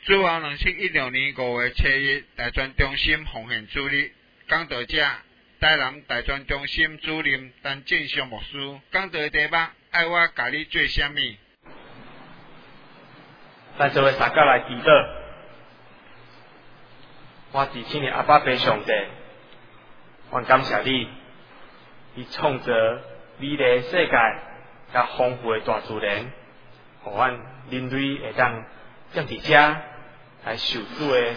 主后2016年5月7日，大专中心奉献主日讲道者，台南大专中心主任陈正常牧师讲道题目：爱我甲你做啥物？ 咱做伙大家来祈祷。我伫今年阿爸爸上帝，我感谢你，你创造美丽的世界，甲丰富的大自然，互阮人类会当踮伫遮来受主的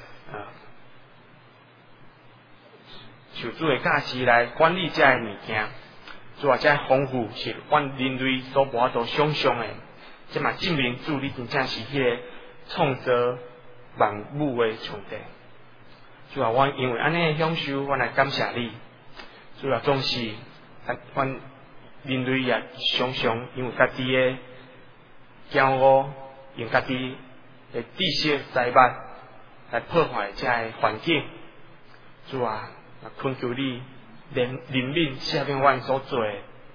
教示来管理遮的物件。主啊，遮丰富是阮人类所无法度想象的。这嘛证明主你真正是迄个创造万物的上帝。主啊，阮因为安尼享受，阮来感谢你。主啊，总是阮人类也常常因为家己的骄傲，用家己的知识财物来破坏遮个环境。主啊，恳求你怜悯赦免阮所做的，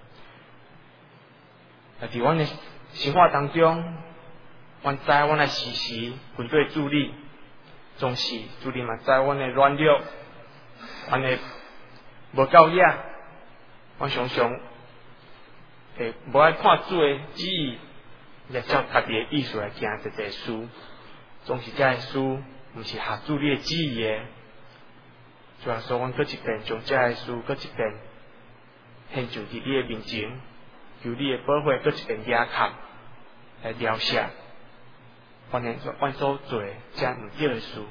伫阮的生活当中，阮知阮的时时面对主你，总是主你嘛知阮的软弱，阮的无够野，阮常常会无爱看主的旨意，来照家己的意思来行一个事，总是遮个事毋是合主你的旨意的。主啊，所以阮搁一遍将遮个事搁一遍献上伫你的面前。求你的保护，搁一遍压卡来疗伤，阮所做遮毋对的事，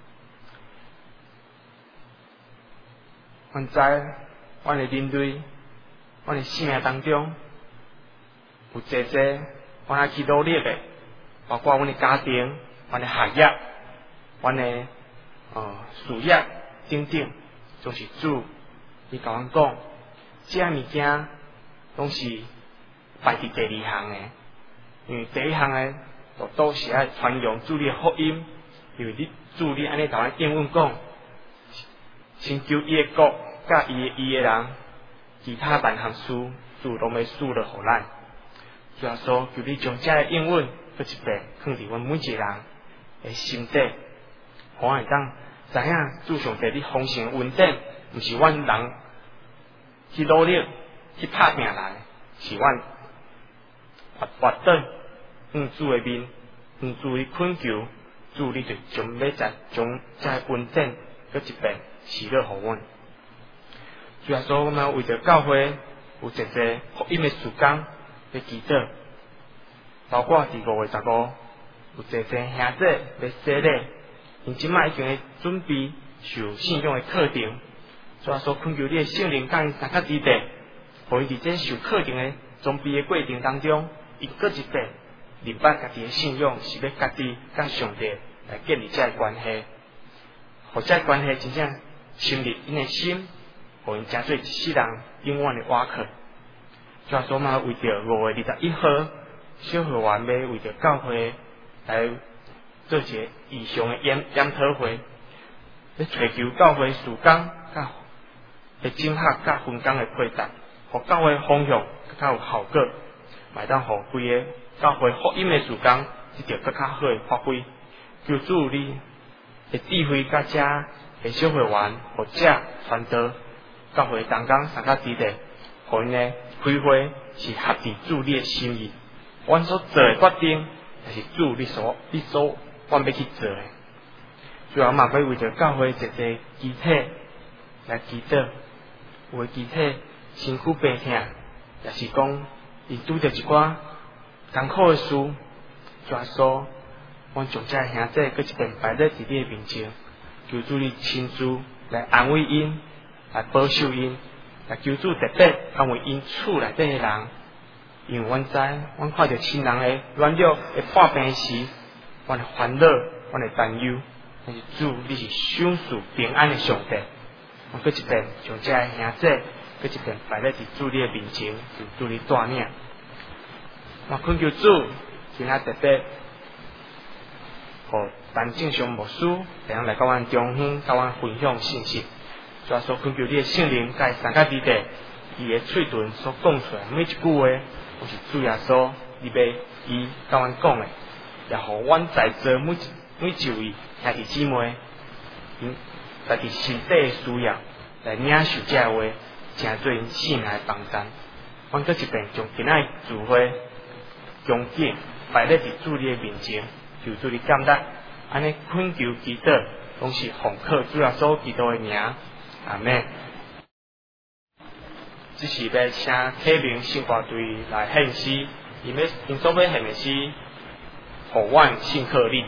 阮知阮的人类，阮的生命当中有济阮爱去努力的，包括阮的家庭、阮的学业、阮的事业等等，总是主你甲阮讲，遮物件拢是排伫第二项的，因为第一项的都是爱传扬主你的福音，因为主你安尼甲阮应允讲，先求伊的国甲伊的人，其他万项事主拢要赐落互咱。主要说，求你将遮个应允搁一遍放伫阮每一个人的心底，互阮会当知影主上帝你丰盛的恩典，毋是阮人去努力去拍拼来，是阮活转主的面，主的恳求，主你就将要将这恩典搁一遍赐落互阮。主要说，我们为着教会有一个福音的时间要祈祷，包括伫5月15，有一兄弟要洗礼，因即摆已经准备受信仰的课程。主要说，恳求你的圣灵甲因三角之地，互因伫这受课程的装备的过程当中，伊搁一遍明白家己的信仰是要家己甲上帝来建立这个关系，互这个关系真正深入因的心，互因成做一世人永远的瓦壳。主要说嘛，为着5月21号，小会员要为着教会来做一个异常的研讨会，要寻求教会事工甲的整合甲分工的配搭，互教会方向较有效果，卖当互规个教会福音的事工，一条更较好的发挥。求主你的智慧甲遮的小会员或者传道教会同工三角之地，互因的开会是合伫主你的心意。阮所做的决定，也是主你所阮要去做的。最后嘛，要为着教会一个集体来祈祷，有的集体身躯病痛，也是讲伊拄着一寡艰苦的事，抓说，阮将这兄弟搁一遍摆在自己的面前，求主你亲自来安慰因，来保守因，来求主特别安慰因厝内底的人，因为阮知，阮看着亲人的软弱的破病时，阮的烦恼，阮的担忧，但是主你是赏赐平安的上帝，阮搁一遍将这兄弟搁一遍摆在主你的面前，求主你带领。我恳求主，今仔特别，互陈正常牧师会晓来甲阮中乡，甲阮分享信息。主要说恳求你的圣灵，甲三角之地，伊的喙唇所讲出来每一句话，都是主耶稣你要伊甲阮讲的，也互阮在座每每一位兄弟姊妹，因家己身体的需要来领受这话，成做因生命的帮助。阮搁一遍将今仔聚会恭敬摆咧伫主你的面前，求主你感动，安尼恳求祈祷，拢是奉靠主耶稣基督的名，阿门。只是要请启明圣歌队来献诗，因所要献的诗，互阮信靠你。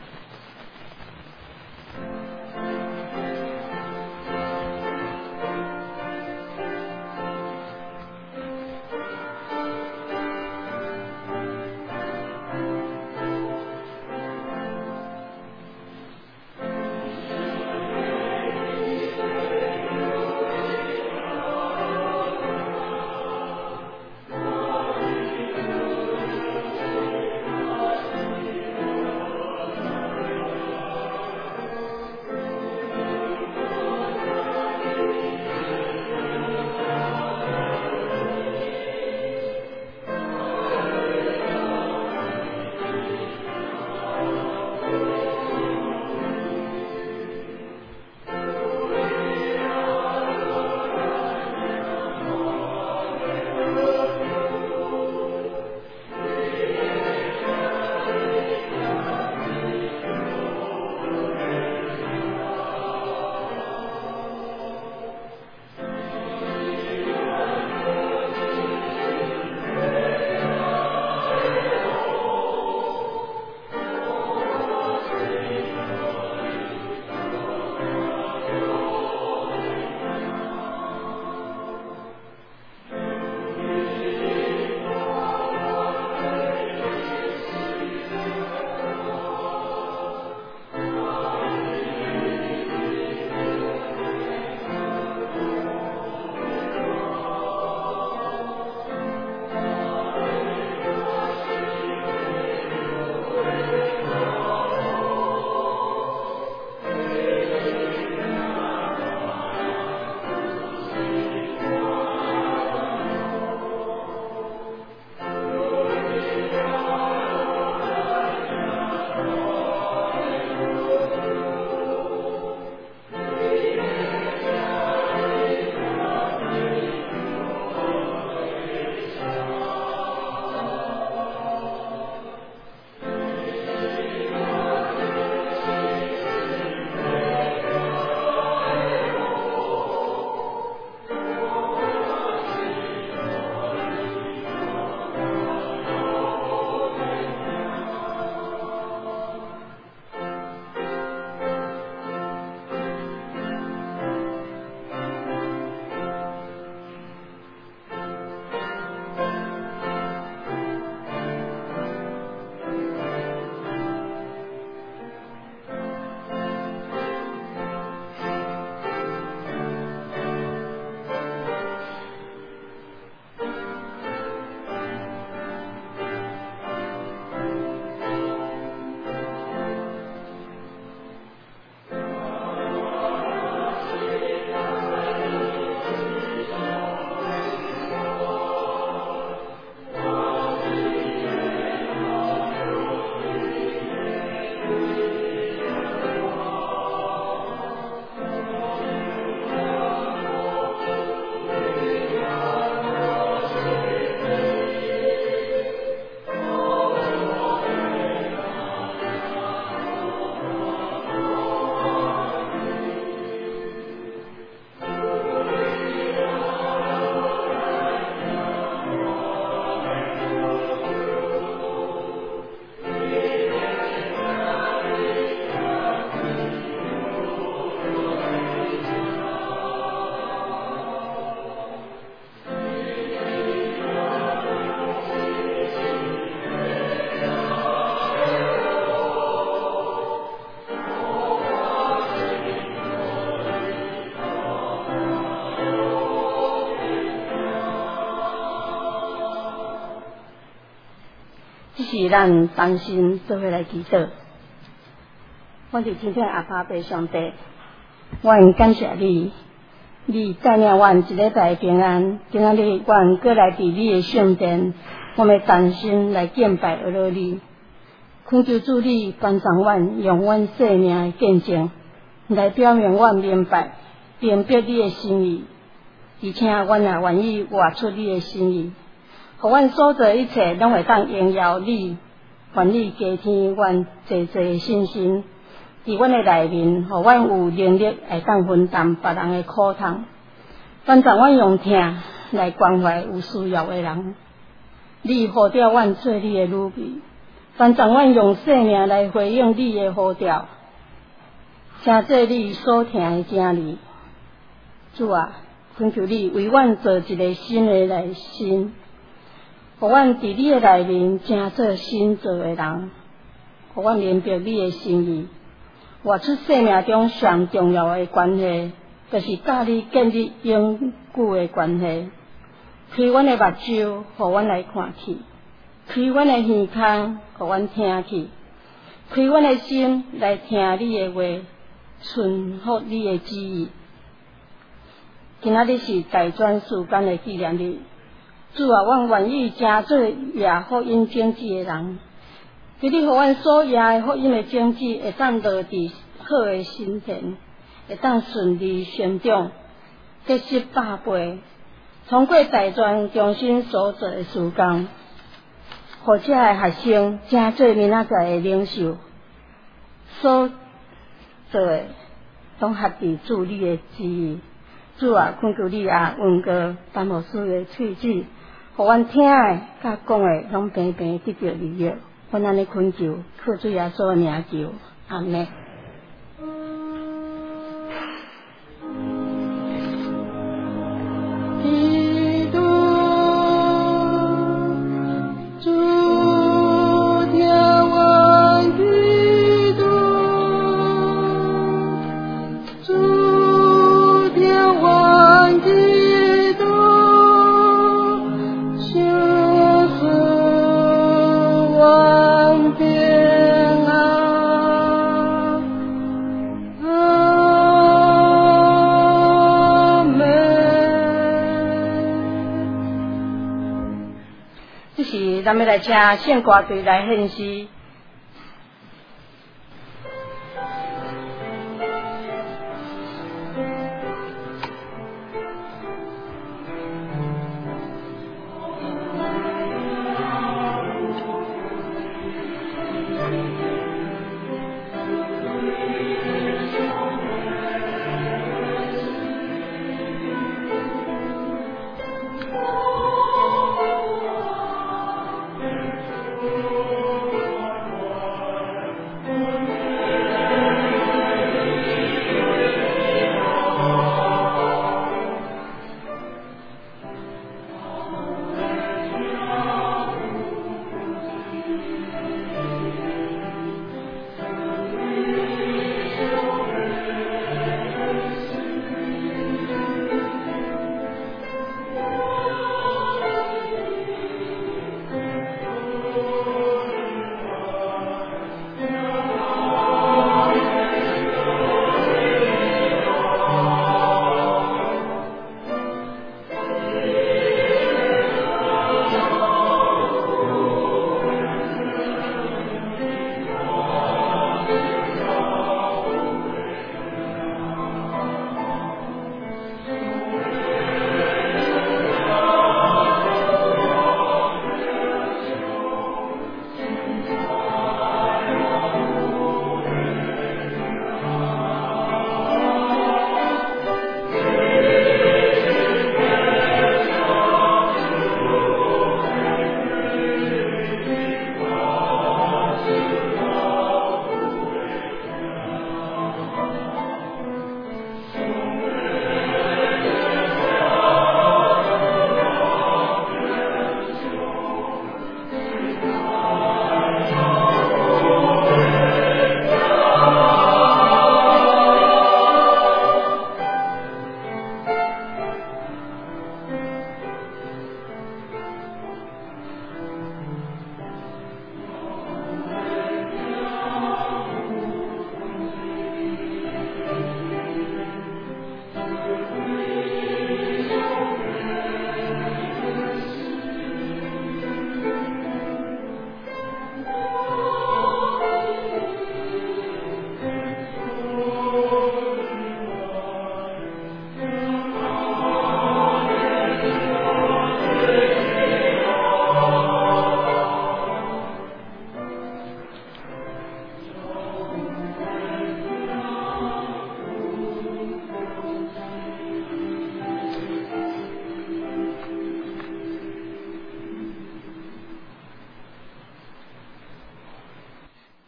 是咱担心做伙来祈祷。我是天天阿爸爸上帝，阮感谢你，你带领阮一礼拜平安。今仔日阮过来伫你的圣殿，我们担心来敬拜阿罗你。 恳求主你帮助阮，用阮生命的见证来表明阮明白你的心意，而且阮也愿意活出你的心意，互阮所做一切拢会当荣耀你，愿你加添阮济的信心，伫阮的内面，互阮有能力会当分担别人的苦痛，帮助阮用听来关怀有需要的人。你呼召阮做你的女婢，帮助阮用生命来回应你的呼召，请做你所听的正理。主啊，恳求你为阮做一个新的内心，互阮伫你的内面正做新造的人，互阮明白你的心意，活出生命中上重要的关系，就是甲你建立永久的关系。开阮的目睭，互阮来看去；开阮的耳孔，互阮听去；开阮的心来听你的话，顺服你的旨意。今仔日是大专时间的纪念日，主啊，阮愿意真做耶福音种子的人，求你互阮所耶的福音的种子会当落伫好的心田，会当顺利生长，结实百倍。通过大专中心所做的事工，或者的学生真做明仔载的领袖，所做的拢合伫主你的旨意。主啊，恳求你也允过丹牧师的喙齿，互阮听的甲讲的拢平平得到利益。阮安尼恳求，靠主耶稣的名求，阿门。咱们来请献歌队来献诗。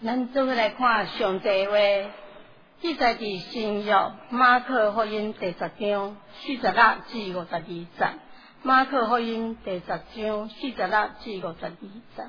咱做伙来看上帝的话，记载伫新约马可福音第10章46至52节。马可福音第10章46至52节。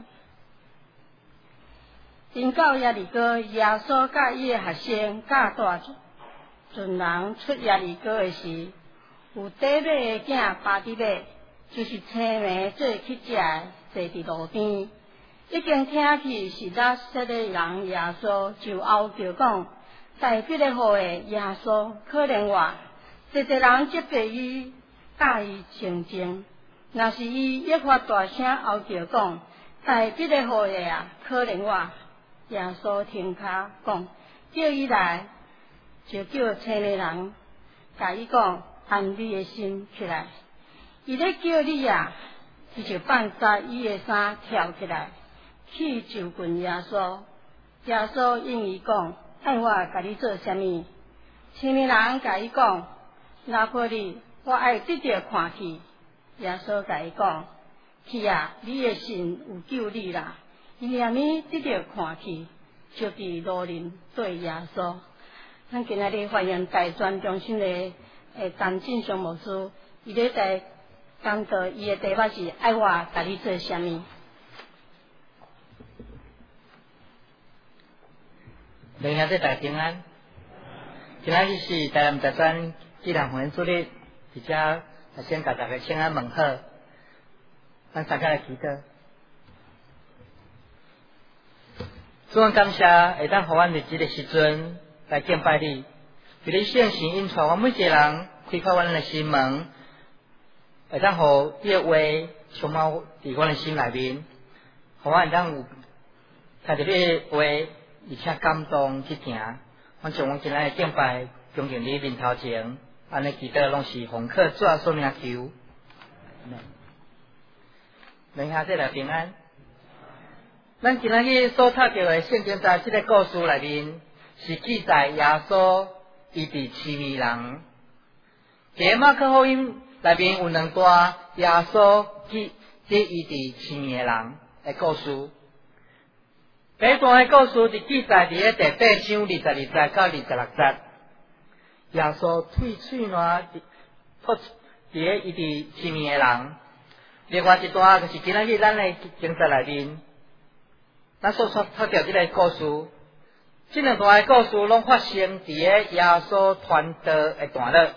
因到耶利哥，耶稣甲伊的学生甲大群人出耶利哥的时，有底马的囝巴底马，就是青梅做去食的，坐伫路边。已经听去是拿撒勒人耶稣，就后叫讲，代彼个号的耶稣可怜我，侪人责备伊，教伊清净。若是伊越发大声后叫讲，代彼个号的啊，可怜我，耶稣停骹讲，叫伊来，就叫青的人，甲伊讲，按你的心起来。伊咧叫你啊，伊就放下伊的衫，跳起来。去就近耶稣，耶稣应伊讲：“爱我甲你做啥物？”青年人甲伊讲：“拿破哩，我爱得到看去。”耶稣甲伊讲：“去啊，你的信有救你啦！因为你得到看去，就伫路林对耶稣。”咱今仔日欢迎大专中心的陈进祥牧师，伊咧在讲道，伊的题目是“爱我甲你做啥物”。 弟兄姊妹大平安，今仔日是台南大专纪念福音主日，而且先甲大家请安问好，咱大家来祈祷。主啊，感谢会当互阮日子的时阵来敬拜你，伫你圣神引带阮每一个人开发阮的心门，会当互你的话充满伫阮的心内面，互阮会当有听着你的话。而且感动去行，阮将阮今仔的敬拜恭敬你面头前，安尼祈祷拢是奉靠主所名求。弟兄姊妹平安。咱今仔日所读到的圣经在这个故事内面，是记载耶稣伊伫试验人。伫马可福音内面有2段耶稣去伊伫试验人的故事。第一段的故事是记载伫咧第8章22节到26节，耶稣退喙烂，伫咧伊伫试验的人。另外一段就是今仔日咱的经节内面，咱所读到这个故事，这2段的故事拢发生伫咧耶稣传道的段落。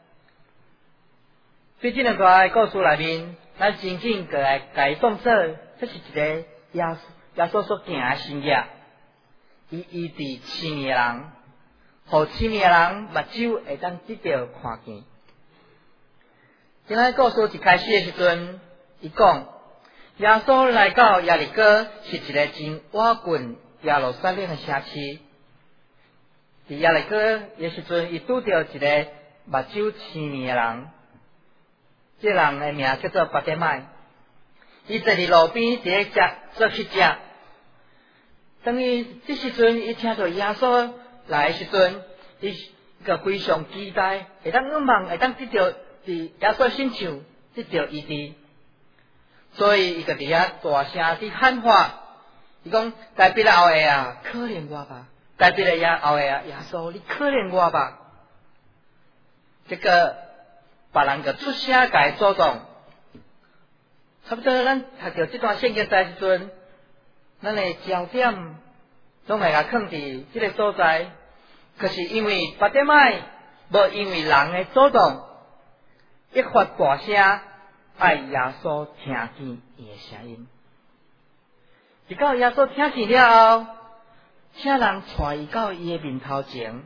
对这2段的故事内面，咱真正个来解当做，这是一个耶稣所行的新业，伊伫试验人，互试验人目睭会当得到看见。今仔故事一开始的时阵，伊讲耶稣来到耶利哥是一个真瓦近耶路撒冷的城市。伫耶利哥的时阵，伊拄到一个目睭试验的人，这人的名叫做巴底买。伊坐伫路边伫咧做去食，等于这时阵伊听到耶稣来的时阵，伊个非常期待，会当愿望会当得到伫耶稣身上得到医治，所以伊个伫遐大声伫喊话，伊讲：该别个后下啊，可怜我吧！该别个后下啊，耶稣，你可怜我吧！这个别人个出声甲伊阻挡。差不多，咱读到这段圣经在时阵，咱的焦点拢会甲放伫这个所在。可是因为巴底买无因为人的阻挡，一发大声，爱耶稣听见伊的声音。直到耶稣听见了后，请人带伊到伊的面头前。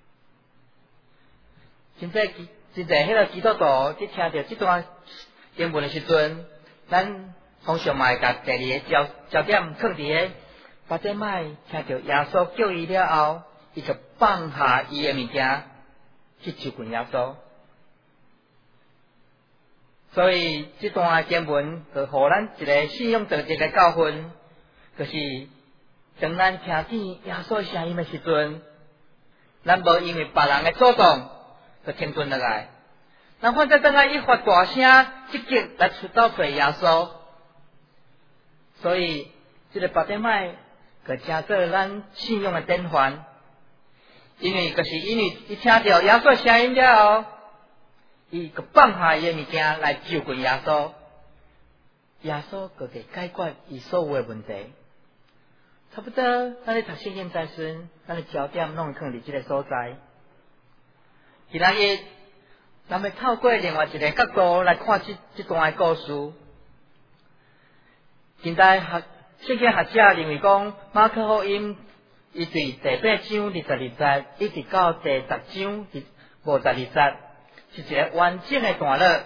真侪迄个基督徒伫听到这段经文的时阵，咱通常嘛会甲第2个焦点放伫咧巴底买听到耶稣叫伊了后，伊就放下伊的物件去就近耶稣。所以这段经文就互咱一个信仰长一个教训，就是当咱听见耶稣声音的时阵，咱无因为别人的阻挡就停顿落来。咱反正等下一发大声，积极来出到找耶稣，所以这个巴底买， 个加做咱信用的典范。因为伊听到耶稣声音了后，伊个放下伊的物件来就近耶稣，耶稣就给解决伊所有的问题。差不多，咱咧读圣经在时，咱的焦点拢放伫即个所在。今仔日，咱要透过另外一个角度来看这段的故事。现在圣经学者认为讲，马可福音伊对第8章22节一直到第10章52节，是一个完整的段落。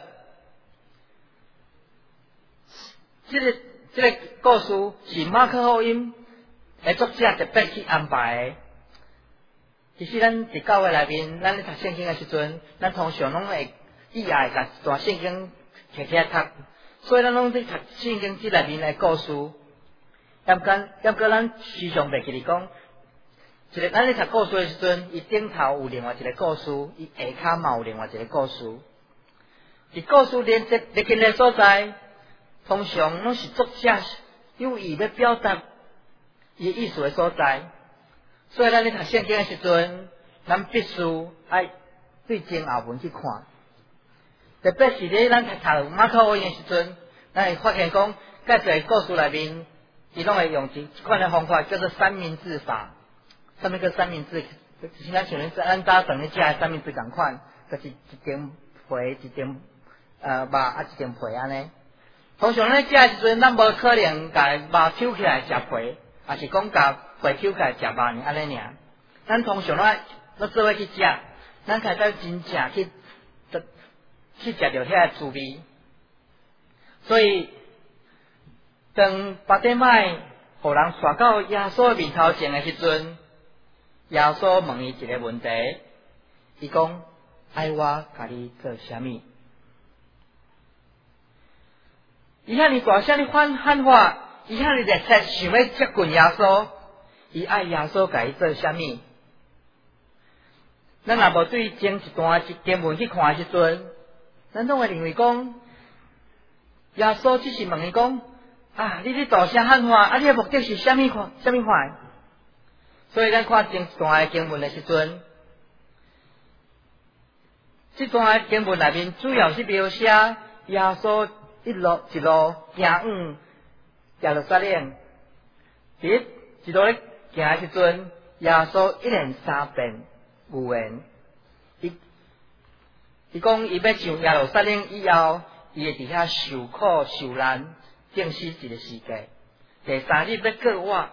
这个故事是马可福音的作者特别去安排的。其实咱伫教会内面，咱咧读圣经的时阵，咱通常拢会意爱甲一段圣经摕起来读，所以咱拢伫读圣经这内面的故事。要不咱时常袂记哩讲，咱咧读故事的时阵，伊顶头有另外一个故事，伊下骹嘛有另外一个故事。伫故事连紧的所在，通常拢是作者有意要表达伊意思的所在。所以咱咧读圣经的时阵，咱必须爱对前后文去看。特别是咧咱读马可福音的时阵，咱会发现讲，介侪故事内面，伊拢会用一款的方法，叫做三明治法。什么叫三明治？就是咱像咱早顿咧食的三明治共款，就是一点皮，一点肉啊，一点皮安尼。通常咱食的时阵，咱无可能甲肉抽起来食皮，也是讲甲皮抽起来食肉安尼尔。咱通常咱做伙去食，咱开始真正去食着遐滋味。所以，当巴底麦互人刷到耶稣面头前的时阵，耶稣问伊一个问题，伊讲：爱我甲你做啥物？伊遐尼大声哩喊话，伊遐尼热切想要接近耶稣，伊爱耶稣甲伊做啥物？咱若无对前一段经文去看的时阵，咱总会认为讲，耶稣只是问伊讲：你大声喊话，你的目的是啥物款？所以咱看前一段的经文的时阵，这段的经文内面主要是描写耶稣一路行往耶路撒冷，伫一路咧行的时阵，耶稣一连3遍有言，伊讲伊要上耶路撒冷以后，伊会伫遐受苦受难，定死一个世界。第3日要过活。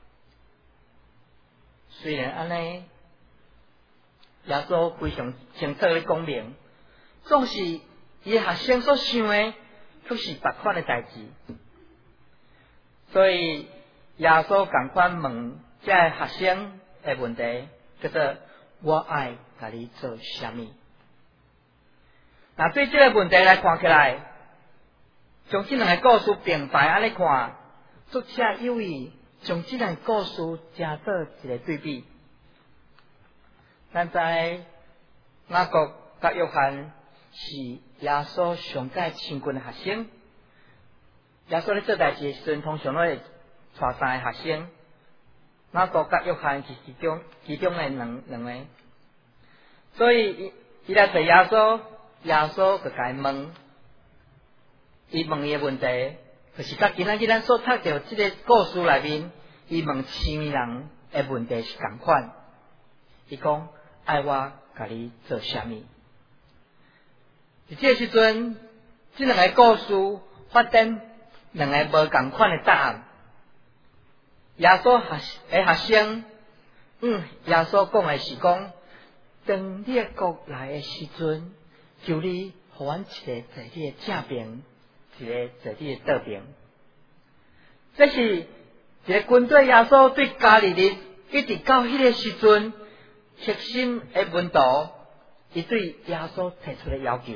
虽然安尼，耶稣非常清楚咧讲明，总是伊的学生所想的，却是别款的代志。所以耶稣共款问这学生的问题，叫做我爱甲你做啥物？那对这个问题来看起来，将这两个故事并排安尼看，作者有意将这两个故事加做一个对比。咱知雅各甲约翰是耶稣上界亲近的学生。耶稣咧做代志的时阵，通常都会带3个学生。雅各甲约翰是其中的两个。所以伊来找耶稣，耶稣就甲伊问，伊问伊的问题，就是甲今仔日咱所读到这个故事内面，伊问青年人的问题是同款。伊讲：爱我甲你做啥物？伫这时阵，这两个故事发展两个无同款的答案。耶稣的学生，耶稣讲的是讲，当你的国来的时阵，求你互阮一个坐你的正边，一个坐你的倒边。这是一个军队耶稣对加利利一直到迄个时阵核心的门徒，伊对耶稣提出的要求。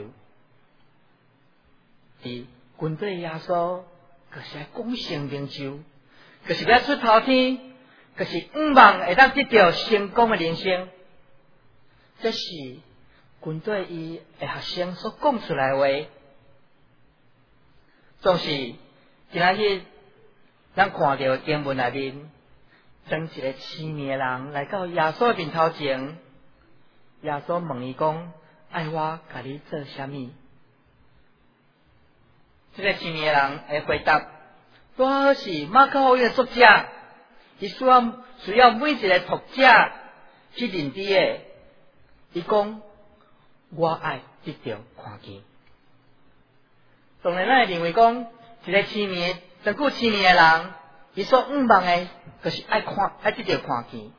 伫军队耶稣就是要讲成名就，就是要出头天，就是望会当得到成功的人生。这是军队伊的学生所讲出来的话。总是今仔日咱看到经文内面， 当一个痴迷的人来到耶稣面头前，耶稣问伊讲：爱我甲你做啥物？这个痴迷的人会回答：拄好是马可福音的作者，伊需要每一个读者去认知的。伊讲：我爱得到看见。当然，咱会认为讲，一个痴迷、真久痴迷的人，伊所仰望的，就是爱得到看见。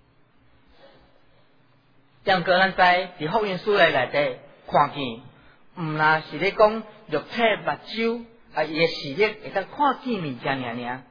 但个咱知伫福音书内底看见，毋那是咧讲肉体目睭伊的视力会当看见物件尔。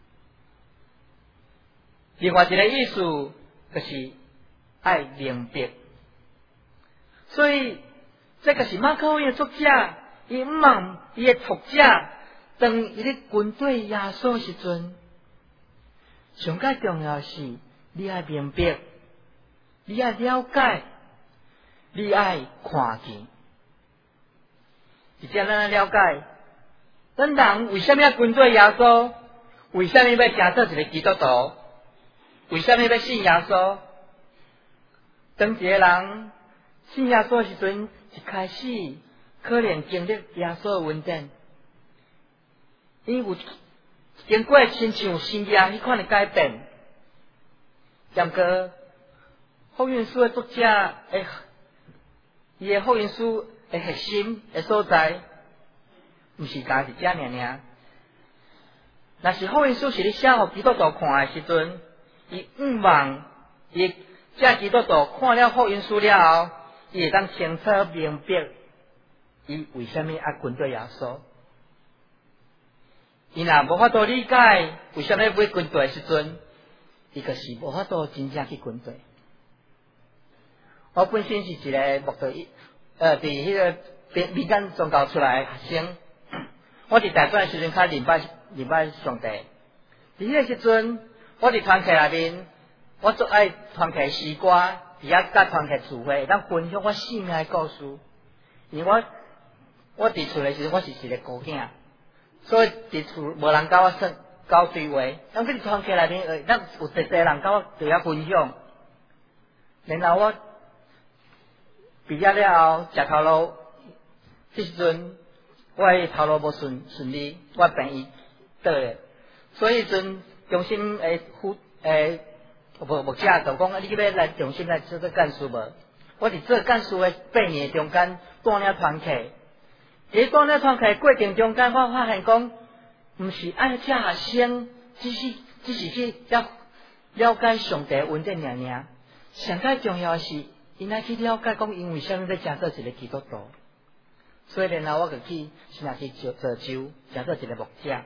另外一个意思就是爱明白。所以这个是马可福音的作者，伊毋望伊的读者当伊咧军队耶稣的时阵，上较重要是你爱明白，你爱了解，你爱看见。而且咱了解，咱人为什么要跟随耶稣？为什么要行做一个基督徒？为什么要信耶稣？当一个人信耶稣的时阵，一开始可能经历耶稣的恩典，伊有经过亲像新约迄款的改变。然个福音书的作者伊的福音书的核心的所在，毋是单是这尔。若是福音书是咧写互基督徒看的时阵，伊仰望伊这基督徒看了福音书了后，伊会当清楚明白伊为什么要跟随耶稣。伊若无法度理解为什么要跟随的时阵，伊就是无法度真正去跟随。我本身是一个牧队伫迄个民间宗教出来的学生，我伫大专的时阵较礼拜上帝。伫迄个时阵，我伫团契内面，我最爱团契诗歌，而且甲团契聚会，当分享我生命的故事。因为我伫厝的时阵，我是一个孤囝，所以伫厝无人甲我交对话。当伫团契内面，咱有侪人甲我对我分享。然后我毕业了后，食头路，迄时阵我的头路无顺利，我病伊倒咧，所以阵中心牧者就讲，你要来中心来做干事无？我伫做干事的8年中间，带领团契。伫带领团契过程中间，我发现讲，毋是爱这学生，只是去了解上帝恩典尔。上较重要的是，因爱去了解讲，因为啥物要成做一个基督徒。所以然后我就去先来去做酒，成做一个牧者。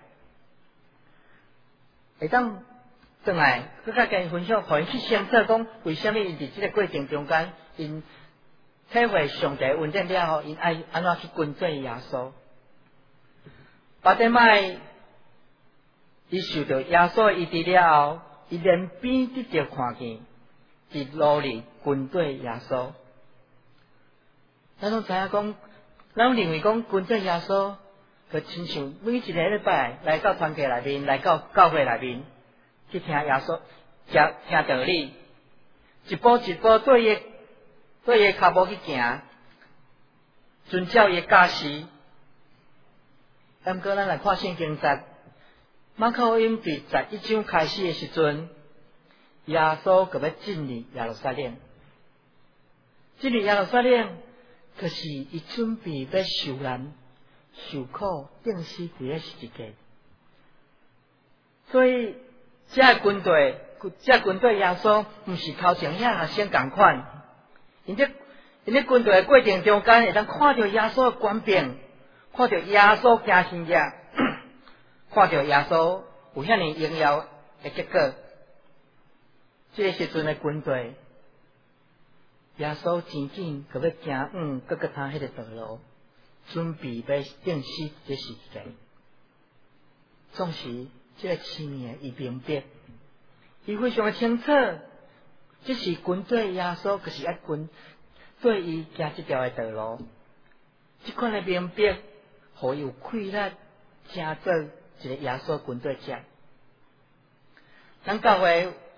会当转来，佮甲因分享，互因去检测讲，为什么因伫即个过程中间，因体会上帝恩典了后，因爱安怎去跟随耶稣。巴底麦，伊受到耶稣的医治了后，伊连边得到看见，伊努力跟随耶稣。咱拢知影讲，咱认为讲跟随耶稣，就亲像每一个礼拜来到团契内面，来到教会内面。去听耶稣，听道理，一步一步对伊脚步去行，遵照伊教示。毋过咱来看圣经节，马可福音第11章开始的时阵，耶稣就要进入耶路撒冷。进入耶路撒冷，就是伊准备要受难、受苦、钉死伫咧十字架。所以这军队耶稣，毋是头前遐学生共款。因咧军队的过程中间，会当看到耶稣的官兵，看到耶稣行神迹，看到耶稣有遐尼荣耀的结果。这个时阵的军队，耶稣真紧就要行各个他迄个道路，准备要钉死这十字架。总是这个青年伊明白，伊非常的清楚，这是跟对耶稣，就是要跟对伊行这条的道路。这款的明白，互伊有气力，成做一个耶稣跟对者。咱教会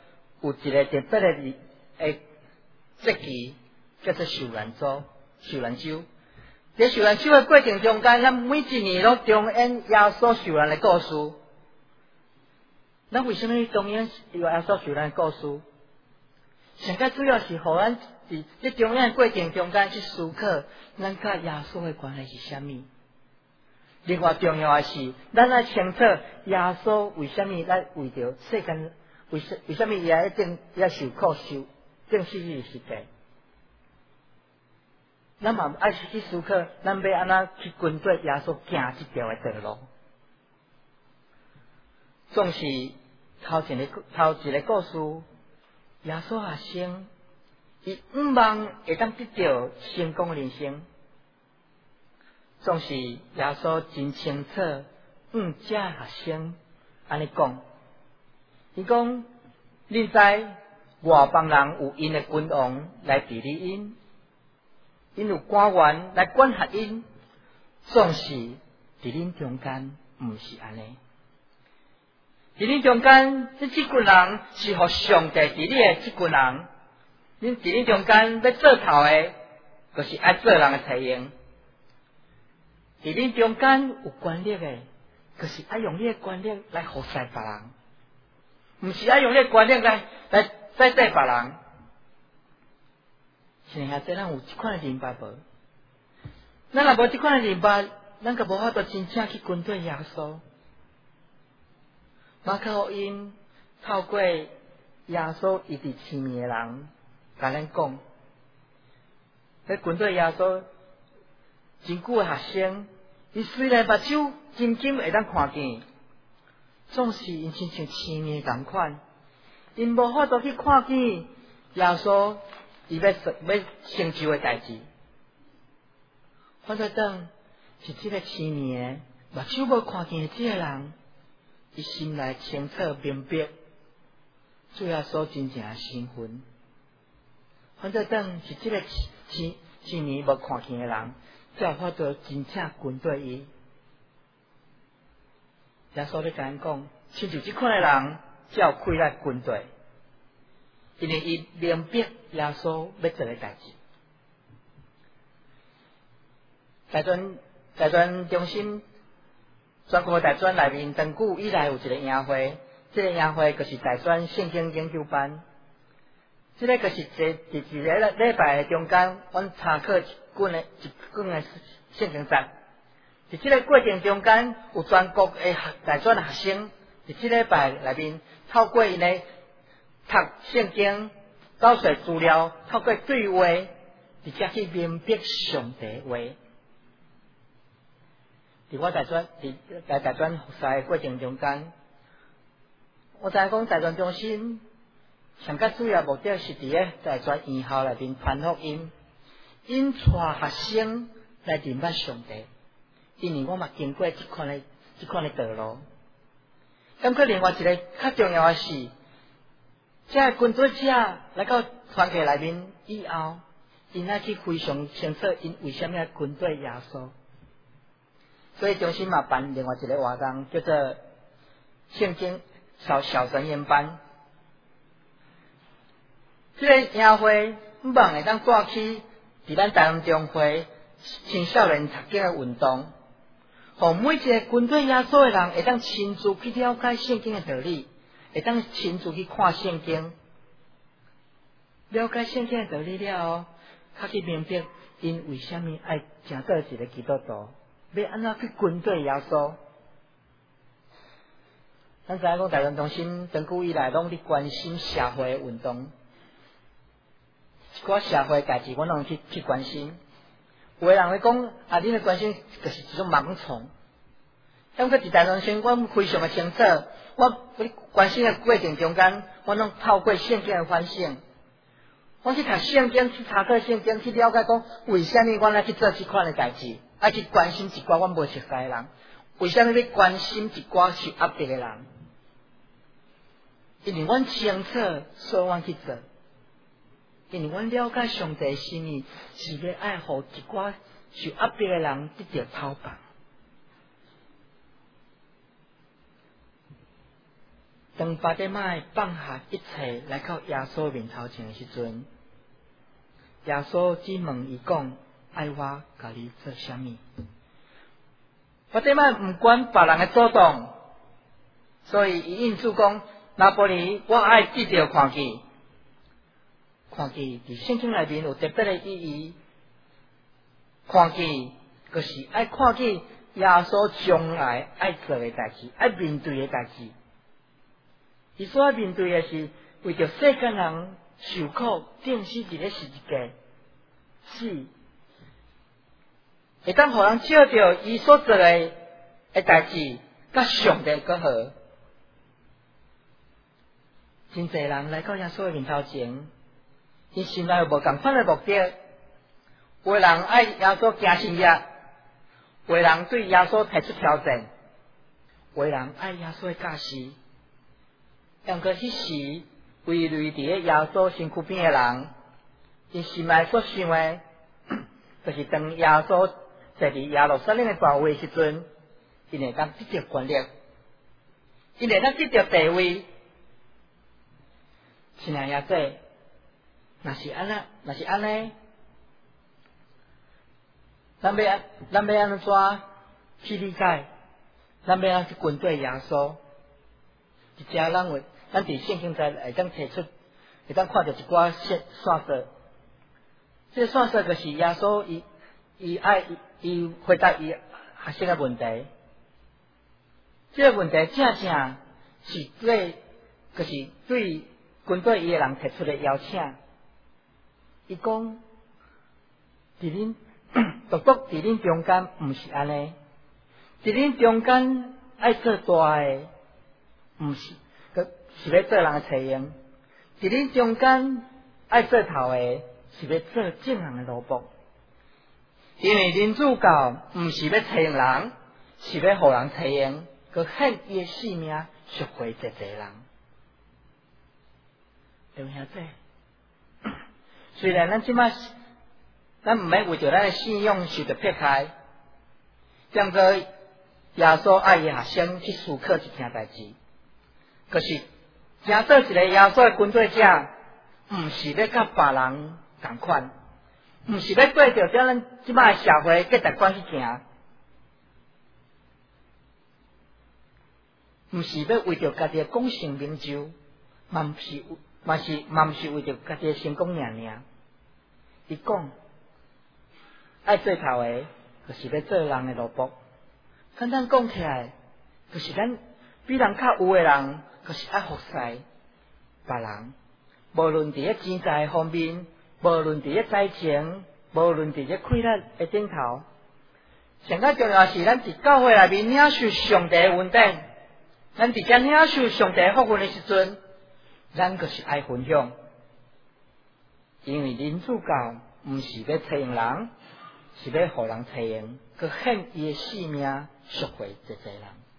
有一个特别的节期，叫做受难周。在受难周的过程中间，咱每一年都重演耶稣受难的故事。咱为什么重演耶稣受难的故事？上个主要是互咱伫这重演的过程中间去思考，咱甲耶稣的关系是啥物？另外重要的是，咱要清楚耶稣为什么来为着世间，为什么也一定要受苦受正死的时代？咱嘛爱去思考，咱要安怎去跟对耶稣行这条的道路。总是头一个故事，耶稣学生，伊毋望会当得到成功的人生。总是耶稣真清楚，这学生安尼讲，伊讲，恁知外邦人有因的君王来治理因，因有官员来管辖因，总是伫恁中间毋是安尼。伫恁中间，这群人是互上帝治理的这群人，恁伫恁中间要做头的，就是爱做人的体型。伫恁中间有权力的，就是爱用你的权力来服侍别人，毋是爱用你的权力来宰别人。现在咱有这款的明白无？咱若无这款的明白，咱就无法度真正去跟对耶稣。马可福音透过耶稣伊伫前面的人，甲咱讲，要跟对耶稣真久的学生，伊虽然目睭真紧会当看见，总是因亲像前面同款，因无法度去看见耶稣伊要成就的代志。反正当是这个前面目睭无看见的这个人，伊心内清楚明白主耶稣真正的身份。反正当是这个前面无看见的人，才有法度真正跟对伊。耶稣要甲咱讲，亲像这款的人，才有开来跟对，因为伊明白耶稣要做的代志。大专中心全国大专内面，长久以来有一个营会，这个营会就是大专圣经研究班。这个就是伫一个礼拜的中间，阮查考一卷的圣经章。伫这个过程中间，有全国的大专学生，伫这礼拜内面，透过因的读圣经、找寻资料，透过对话，直接去明白上帝话。伫我大专服侍的过程中间，我知影讲大专中心上较主要目的是伫咧大专院校内面传福音，引带学生来认识上帝。因为我嘛经过这款的道路。感觉另外一个较重要的是，这跟对者来到团体内面以后，因爱去非常清楚因为什么要跟对耶稣。所以中心嘛办另外一个活动，叫做圣经小神研班。这个营会希望会当带起伫咱台湾中会青少年读经的运动，互每一个跟对耶稣的人会当亲自去了解圣经的道理，会当亲自去看圣经，了解圣经的道理了后，较去明白因为什么爱成做一个基督徒。要安怎去跟对耶稣？咱知影讲，大专中心长久以来拢伫关心社会的运动，一寡社会代志，阮拢去关心。有的人会讲，恁的关心就是一种盲从。但佮伫大专中心，阮非常的清楚，我关心的过程中间，阮拢透过圣经的反省，我去读圣经，去查考圣经，去了解讲，为什么阮要去做这款的代志？爱去关心一寡阮无熟悉的人，为什么要关心一寡受压迫的人？因为阮清楚，所以阮去做。因为阮了解上帝的心意，是要爱互一寡受压迫的人得到讨帮。 当巴底麦放下一切来到耶稣面头前的时阵，耶稣只问伊讲：爱我甲你做啥物？巴底麦毋管别人的主动，所以伊应主讲：拿玻璃，我爱记着看见。看见伫圣经内面有特别的意义，看见就是爱看见耶稣将来爱做的代志，爱面对的代志。伊所爱面对的是为着世间人受苦，定死伫咧十字架死，会当互人照着伊所做的代志，甲上帝搁好。真侪人来到耶稣的面头前。因心内有无共款的目的，有的人爱耶稣行神业，有的人对耶稣提出挑战，有的人爱耶稣的教示。但过迄时，围累伫咧耶稣身躯边的人，因心内所想的，就是当耶稣坐伫耶路撒冷的座位时阵，因会当得到权力，因会当得到地位。亲爱的姐。若是安尼，咱要安怎去理解？咱要安去军队耶稣？一只咱伫圣经在会当提出，会当看到一寡线索。这个线索就是耶稣伊回答伊学生的问题。这个问题正是就是对军队伊个人提出的邀请。伊讲，伫恁独伫恁中间，毋是安尼。伫恁中间爱做大诶，毋是，是要做人诶采用。伫恁中间爱做头诶，是要做正人诶萝卜。因为恁主教毋是要采用人，是要互人采用，佮献伊诶性命赎回一人。有兄弟？虽然咱即摆，咱毋免为着咱的信仰受着迫害，当做耶稣爱伊学生去思考一件代志，可是成做一个耶稣的军队者，毋是要甲别人同款，毋是要对着咱即摆的社会价值观去行，毋是要为着家己的功成名就，嘛毋是为着家己的成功尔。伊讲，爱做头的，就是要做人的萝卜。简单讲起来，就是咱比人较有的人，就是爱服侍别人。无论伫咧钱财方面，无论伫咧财情，无论伫咧快乐的顶头，上较重要是咱伫教会内面领受上帝的恩典。咱伫遮领受上帝福分的时阵，咱就是爱分享。因为恁主教毋是要采用人，是要互人采用，佮献伊的性命赎回一人。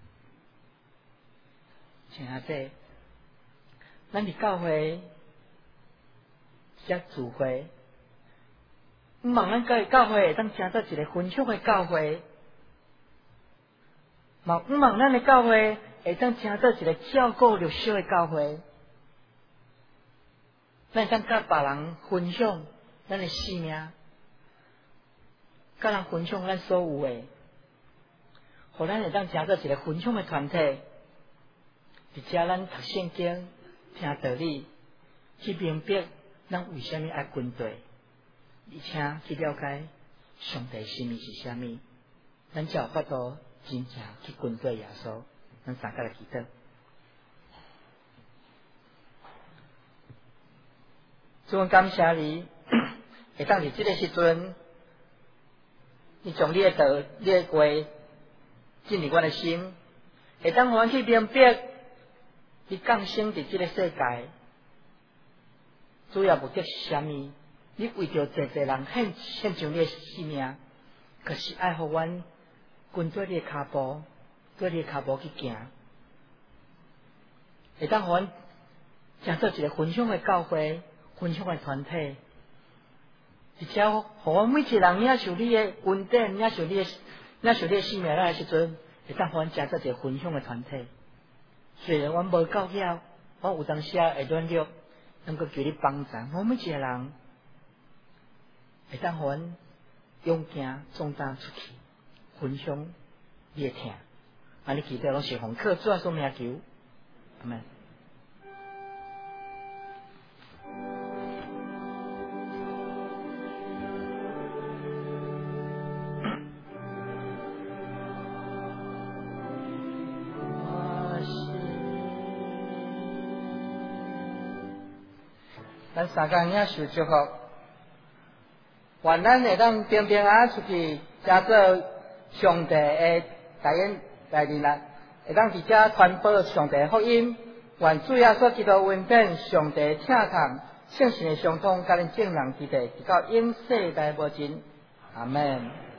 亲爱的，咱伫教会遮聚会，毋望咱教会会当成做一个分享的教会，嘛毋望咱的教会会当成做一个照顾弱小的教会。咱当甲别人分享咱的性命，甲人分享咱所有的，互咱会当成做一个分享的团体。伫遮咱读圣经、听道理，去明白咱为虾米爱军队，而且去了解上帝心意是虾米，咱才有法度真正去军队耶稣。咱三个来祈祷。主，阮感谢你，会当伫即个时阵，你将你的道、你的话进入阮的心，会当互阮去明白，你降生伫即个世界，主要目的是啥物？你为着侪人献上你的性命，可是爱互阮跟做你的脚步，做你的脚步去行，会当互阮成做一个分享的教会。分享的团体，而且互阮每一个人领受你的恩典，领受你的性命来的时阵，会当互阮成做一个分享的团体。 虽然阮无够晓，我有当时会软弱，能够求你帮助，我每一个人会当互阮勇敢壮大出去，分享你的听。安尼祈祷拢是奉靠主耶稣名求，阿门。咱三个人受祝福，愿咱会当平平安安出去，加做上帝的大恩大人啦，会当伫遮传播上帝的福音。愿主耶稣基督恩典、上帝请看、圣神的相通，甲恁众人伫地，直到永世代无尽。阿门。